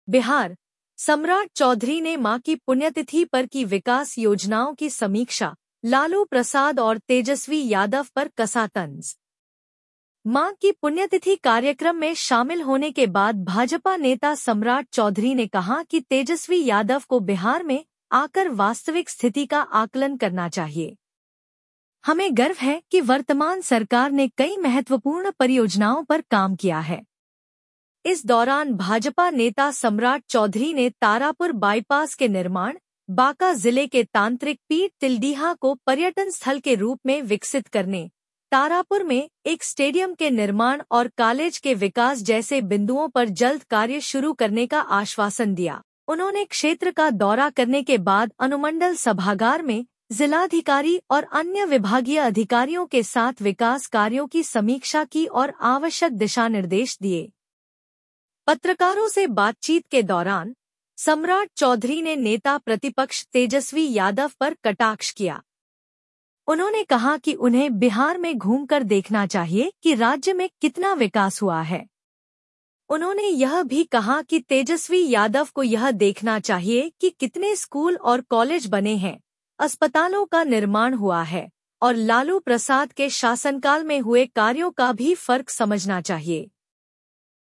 बिहार। सम्राट चौधरी ने मां की पुण्यतिथि पर की विकास योजनाओं की समीक्षा, लालू प्रसाद और तेजस्वी यादव पर कसा तंज। मां की पुण्यतिथि कार्यक्रम में शामिल होने के बाद भाजपा नेता सम्राट चौधरी ने कहा कि तेजस्वी यादव को बिहार में आकर वास्तविक स्थिति का आकलन करना चाहिए। हमें गर्व है कि वर्तमान सरकार ने कई महत्वपूर्ण परियोजनाओं पर काम किया है। इस दौरान भाजपा नेता सम्राट चौधरी ने तारापुर बाईपास के निर्माण, बांका जिले के तांत्रिक पीठ तिलडीहा को पर्यटन स्थल के रूप में विकसित करने, तारापुर में एक स्टेडियम के निर्माण और कॉलेज के विकास जैसे बिंदुओं पर जल्द कार्य शुरू करने का आश्वासन दिया। उन्होंने क्षेत्र का दौरा करने के बाद अनुमंडल सभागार में जिलाधिकारी और अन्य विभागीय अधिकारियों के साथ विकास कार्यों की समीक्षा की और आवश्यक दिशा निर्देश दिए। पत्रकारों से बातचीत के दौरान सम्राट चौधरी ने नेता प्रतिपक्ष तेजस्वी यादव पर कटाक्ष किया। उन्होंने कहा कि उन्हें बिहार में घूमकर देखना चाहिए कि राज्य में कितना विकास हुआ है। उन्होंने यह भी कहा कि तेजस्वी यादव को यह देखना चाहिए कि कितने स्कूल और कॉलेज बने हैं, अस्पतालों का निर्माण हुआ है और लालू प्रसाद के शासनकाल में हुए कार्यों का भी फर्क समझना चाहिए।